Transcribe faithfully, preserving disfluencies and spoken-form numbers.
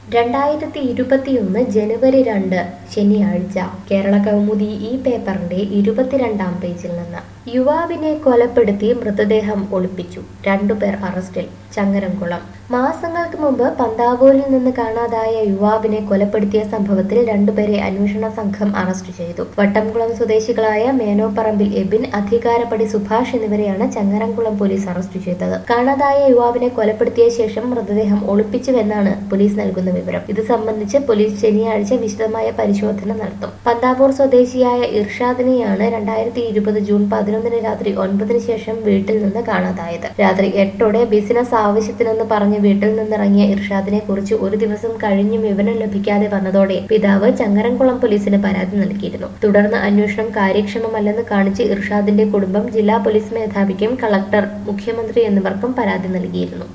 രണ്ടായിരത്തി ഇരുപത്തിയൊന്ന് ജനുവരി രണ്ട് ശനിയാഴ്ച കേരള കൗമുദി ഈ പേപ്പറിന്റെ ഇരുപത്തിരണ്ടാം പേജിൽ നിന്ന് യുവാവിനെ കൊലപ്പെടുത്തി മൃതദേഹം ഒളിപ്പിച്ചു. രണ്ടുപേർ അറസ്റ്റിൽ. ചങ്ങരംകുളം. മാസങ്ങൾക്ക് മുമ്പ് പന്താവൂരിൽ നിന്ന് കാണാതായ യുവാവിനെ കൊലപ്പെടുത്തിയ സംഭവത്തിൽ രണ്ടുപേരെ അന്വേഷണ സംഘം അറസ്റ്റ് ചെയ്തു. വട്ടംകുളം സ്വദേശികളായ മേനോപ്പറമ്പിൽ എബിൻ, അധികാരപ്പടി സുഭാഷ് എന്നിവരെയാണ് ചങ്ങരംകുളം പോലീസ് അറസ്റ്റ് ചെയ്തത്. കാണാതായ യുവാവിനെ കൊലപ്പെടുത്തിയ ശേഷം മൃതദേഹം ഒളിപ്പിച്ചുവെന്നാണ് പോലീസ് നൽകുന്ന വിവരം. ഇത് സംബന്ധിച്ച് പോലീസ് ശനിയാഴ്ച വിശദമായ പരിശോധന നടത്തും. പന്താവൂർ സ്വദേശിയായ ഇർഷാദിനെയാണ് രണ്ടായിരത്തി ഇരുപത് ജൂൺ പതിനൊന്നിന് രാത്രി ഒൻപതിന് ശേഷം വീട്ടിൽ നിന്ന് കാണാതായത്. രാത്രി എട്ടോടെ ബിസിനസ് ആവശ്യത്തിനെന്ന് പറഞ്ഞ് വീട്ടിൽ നിന്നിറങ്ങിയ ഇർഷാദിനെ കുറിച്ച് ഒരു ദിവസം കഴിഞ്ഞും വിവരം ലഭിക്കാതെ വന്നതോടെ പിതാവ് ചങ്ങരംകുളം പോലീസിന് പരാതി നൽകിയിരുന്നു. തുടർന്ന് അന്വേഷണം കാര്യക്ഷമമല്ലെന്ന് കാണിച്ച് ഇർഷാദിന്റെ കുടുംബം ജില്ലാ പോലീസ് മേധാവിക്കും കളക്ടർ, മുഖ്യമന്ത്രി എന്നിവർക്കും പരാതി നൽകിയിരുന്നു.